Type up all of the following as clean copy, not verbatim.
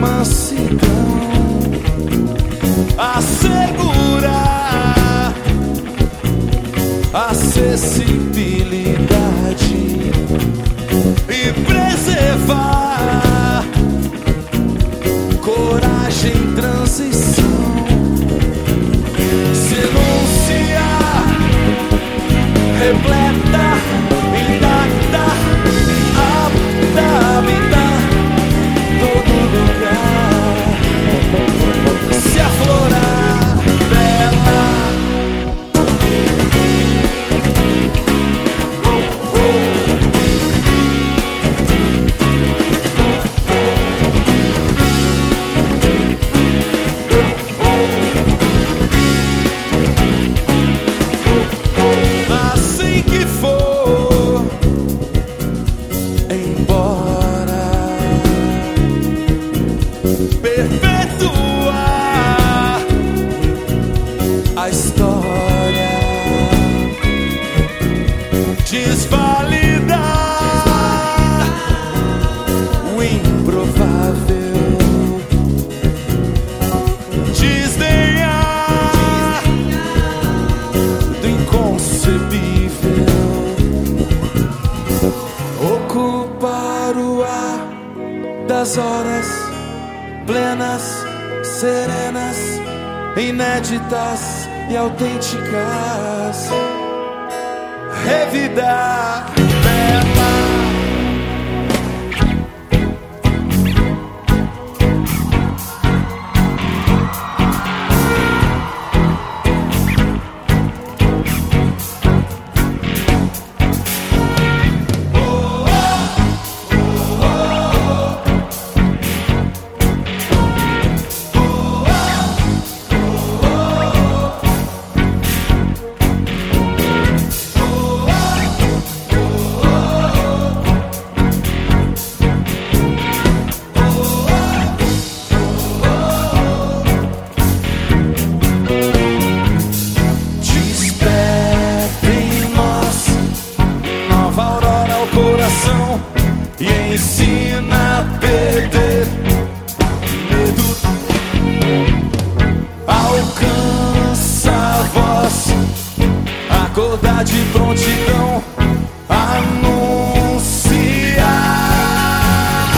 mansidão, assegurar acessibilidade e preservar coragem em transição, se enunciar repleta, intacta, apta a habitar todo lugar, se aflorar bela. Assim que for embora, perpetuar a história, desvalidar o improvável, desdenhar do inconcebível, ocupar o ar das horas plenas, serenas, inéditas e autênticas, revidar bela. E ensina a perder medo, alcança a voz, acordar de prontidão, anunciar.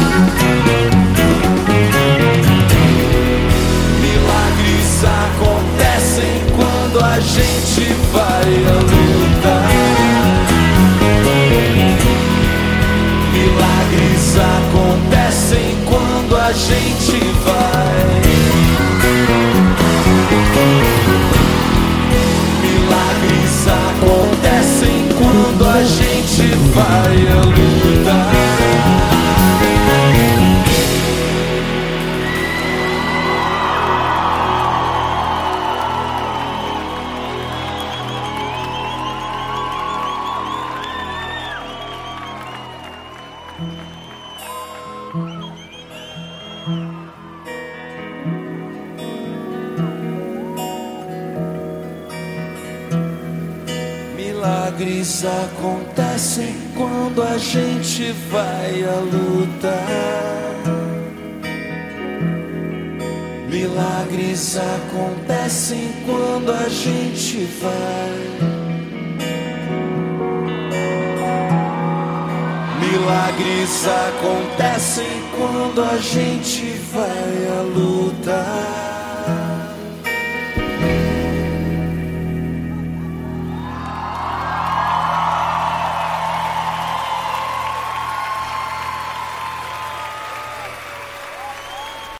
Milagres acontecem quando a gente vai à luta. Milagres acontecem quando a gente vai. Milagres acontecem quando a gente vai à luta. Milagres acontecem quando a gente vai à luta. Milagres acontecem quando a gente vai. Milagres acontecem quando a gente vai à luta.